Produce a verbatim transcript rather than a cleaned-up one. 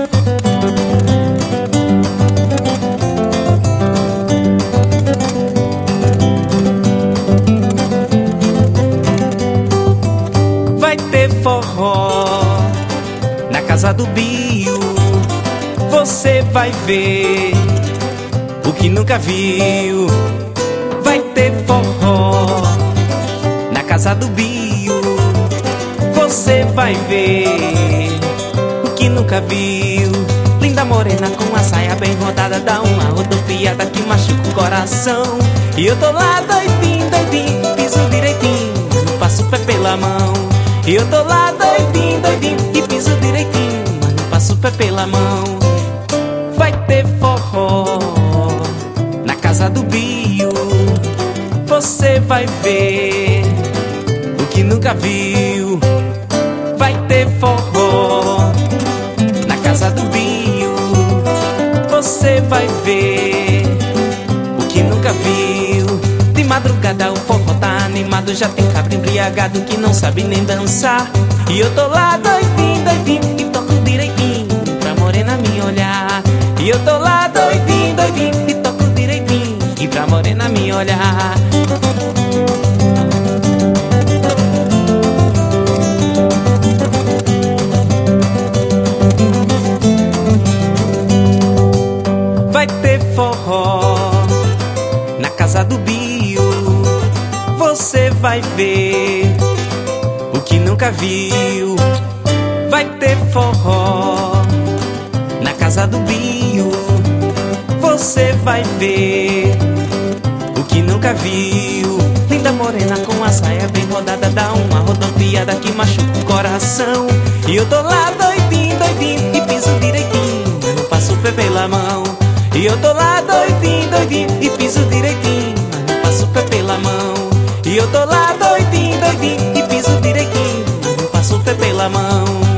Vai ter forró na casa do Bio, você vai ver o que nunca viu. Vai ter forró na casa do Bio, você vai ver o que nunca viu. Linda morena com a saia bem rodada, dá uma rodopiada que machuca o coração. E eu tô lá doidinho, doidinho, piso direitinho, não passo o pé pela mão. E eu tô lá doidinho, doidinho, e piso direitinho, mas não passo o pé pela mão. Vai ter forró na casa do Bio, você vai ver o que nunca viu. Vai ter forró na casa do Bio, você vai ver o que nunca viu. De madrugada o forró tá animado, já tem cabra embriagado que não sabe nem dançar. E eu tô lá doidinho, doidinho, e toco direitinho pra morena me olhar. E eu tô lá doidinho, doidinho, e toco direitinho e pra morena me olhar. Vai ter forró na casa do Bio, você vai ver o que nunca viu. Vai ter forró na casa do Bio, você vai ver o que nunca viu. Linda morena com a saia bem rodada, dá uma rodopiada que machuca o coração. E eu tô lá doidinho, doidinho, e piso direitinho, mas não passo o pé pela mão. E eu tô lá doidinho, doidinho, e piso direitinho, mas não passo o pé pela mão. E eu tô lá doidinho, doidinho, e piso direitinho, mas não passo o pé pela mão.